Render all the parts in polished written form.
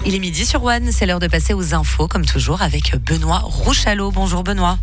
Il est midi sur One, c'est l'heure de passer aux infos, comme toujours, avec Benoît Rouchalot. Bonjour Benoît.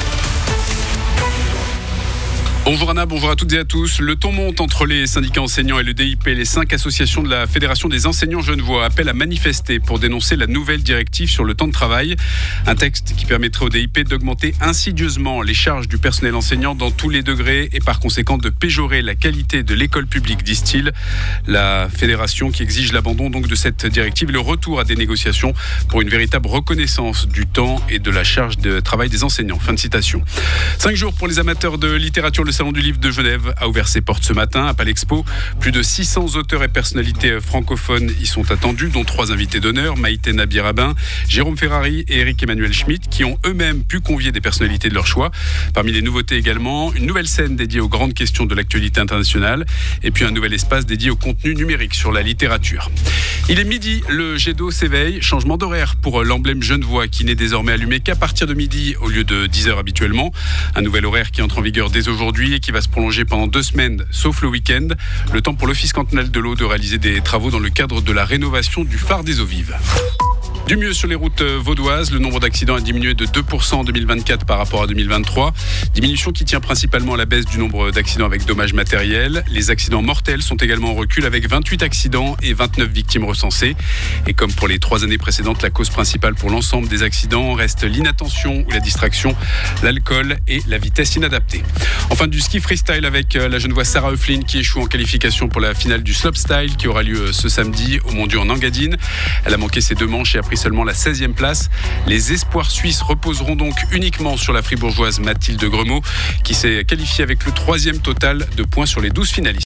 Bonjour Anna, bonjour à toutes et à tous. Le ton monte entre les syndicats enseignants et le DIP. Les 5 associations de la Fédération des enseignants genevois appellent à manifester pour dénoncer la nouvelle directive sur le temps de travail. Un texte qui permettrait au DIP d'augmenter insidieusement les charges du personnel enseignant dans tous les degrés et par conséquent de péjorer la qualité de l'école publique, disent-ils. La fédération qui exige l'abandon donc de cette directive et le retour à des négociations pour une véritable reconnaissance du temps et de la charge de travail des enseignants. Fin de citation. 5 jours pour les amateurs de littérature. Le Salon du Livre de Genève a ouvert ses portes ce matin à Palexpo. Plus de 600 auteurs et personnalités francophones y sont attendus, dont 3 invités d'honneur, Maïté Nabi-Rabin, Jérôme Ferrari et Éric Emmanuel Schmitt, qui ont eux-mêmes pu convier des personnalités de leur choix. Parmi les nouveautés également, une nouvelle scène dédiée aux grandes questions de l'actualité internationale et puis un nouvel espace dédié au contenu numérique sur la littérature. Il est midi, le jet d'eau s'éveille. Changement d'horaire pour l'emblème genevois qui n'est désormais allumé qu'à partir de midi au lieu de 10h habituellement. Un nouvel horaire qui entre en vigueur dès aujourd'hui et qui va se prolonger pendant 2 semaines, sauf le week-end. Le temps pour l'Office cantonal de l'eau de réaliser des travaux dans le cadre de la rénovation du phare des eaux vives. Du mieux sur les routes vaudoises, le nombre d'accidents a diminué de 2% en 2024 par rapport à 2023. Diminution qui tient principalement à la baisse du nombre d'accidents avec dommages matériels. Les accidents mortels sont également en recul avec 28 accidents et 29 victimes recensées. Et comme pour les 3 années précédentes, la cause principale pour l'ensemble des accidents reste l'inattention ou la distraction, l'alcool et la vitesse inadaptée. Enfin, du ski freestyle avec la genevoise Sarah Hoeflin qui échoue en qualification pour la finale du slopestyle qui aura lieu ce samedi au Mont-Dieu en Engadine. Elle a manqué ses 2 manches et a pris seulement la 16e place. Les espoirs suisses reposeront donc uniquement sur la fribourgeoise Mathilde Gremaud qui s'est qualifiée avec le 3e total de points sur les 12 finalistes.